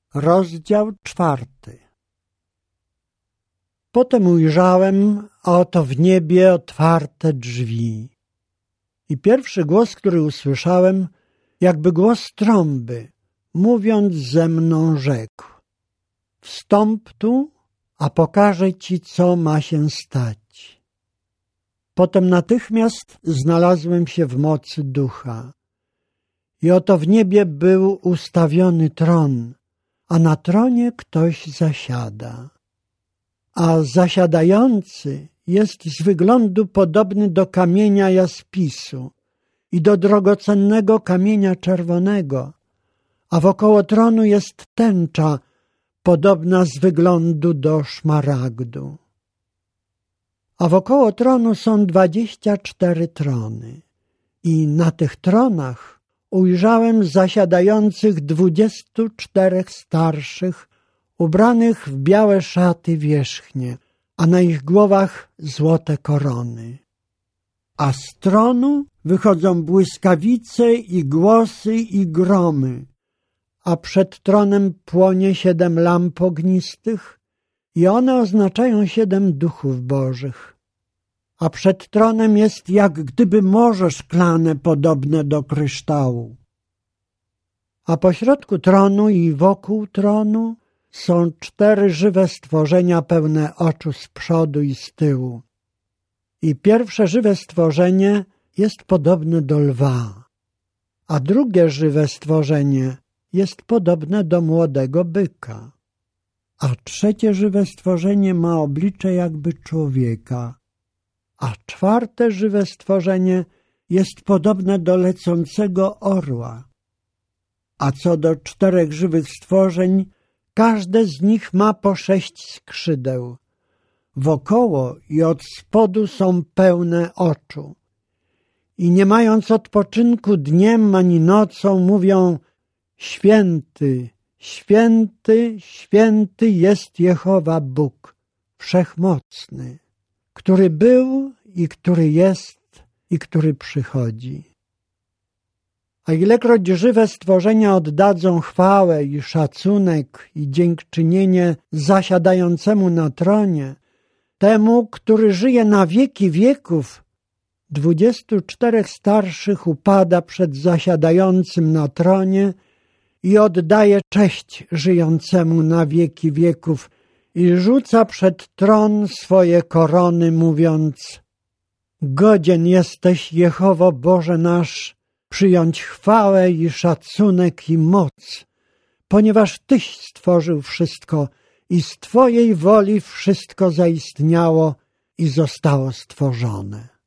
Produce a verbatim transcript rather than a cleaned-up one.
Rozdział czwarty. Potem ujrzałem, a oto w niebie otwarte drzwi. I pierwszy głos, który usłyszałem, jakby głos trąby, mówiąc ze mną, rzekł: wstąp tu, a pokażę ci, co ma się stać. Potem natychmiast znalazłem się w mocy ducha. I oto w niebie był ustawiony tron, a na tronie ktoś zasiada. A zasiadający jest z wyglądu podobny do kamienia jaspisu i do drogocennego kamienia czerwonego, a wokoło tronu jest tęcza podobna z wyglądu do szmaragdu. A wokoło tronu są dwadzieścia cztery trony i na tych tronach ujrzałem zasiadających dwudziestu czterech starszych, ubranych w białe szaty wierzchnie, a na ich głowach złote korony. A z tronu wychodzą błyskawice i głosy i gromy, a przed tronem płonie siedem lamp ognistych i one oznaczają siedem duchów bożych. A przed tronem jest jak gdyby morze szklane podobne do kryształu. A pośrodku tronu i wokół tronu są cztery żywe stworzenia pełne oczu z przodu i z tyłu. I pierwsze żywe stworzenie jest podobne do lwa, a drugie żywe stworzenie jest podobne do młodego byka, a trzecie żywe stworzenie ma oblicze jakby człowieka, a czwarte żywe stworzenie jest podobne do lecącego orła. A co do czterech żywych stworzeń, każde z nich ma po sześć skrzydeł. Wokoło i od spodu są pełne oczu. I nie mając odpoczynku dniem ani nocą mówią: święty, święty, święty jest Jehowa Bóg, wszechmocny, który był i który jest i który przychodzi. A ilekroć żywe stworzenia oddadzą chwałę i szacunek i dziękczynienie zasiadającemu na tronie, temu, który żyje na wieki wieków, dwudziestu czterech starszych upada przed zasiadającym na tronie i oddaje cześć żyjącemu na wieki wieków i rzuca przed tron swoje korony, mówiąc: godzien jesteś, Jehowo Boże nasz, przyjąć chwałę i szacunek i moc, ponieważ Tyś stworzył wszystko i z Twojej woli wszystko zaistniało i zostało stworzone.